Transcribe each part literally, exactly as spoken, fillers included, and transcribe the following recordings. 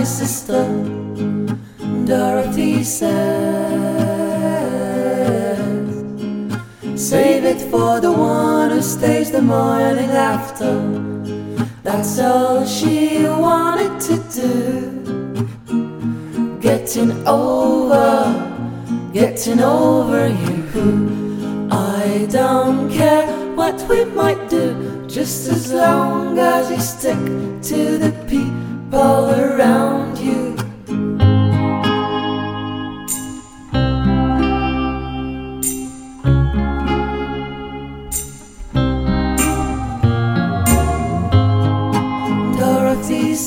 sister, Dorothy says. Save it for the one who stays the morning after. That's all she wanted to do. Getting over, getting over you. I don't care what we might do, just as long as you stick to the people around you. Dorothy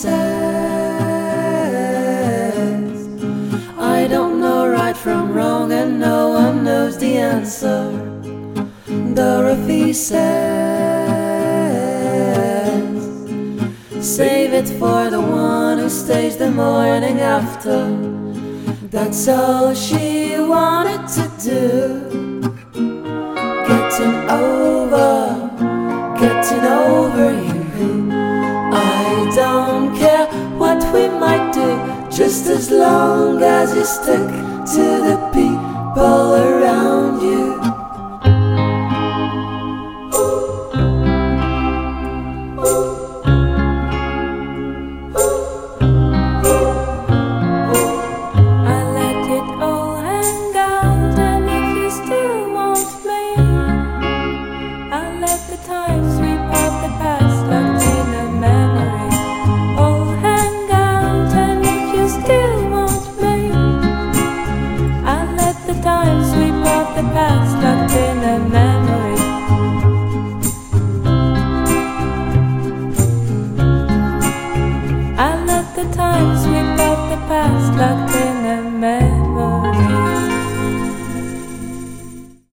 says, I don't know right from wrong and no one knows the answer. Dorothy says, save it for the one who stays the morning after. That's all she wanted to do. Getting over, getting over you. I don't care what we might do, just as long as you stick to the people around you. I let it all hang out, and if you still want me, I'll let the time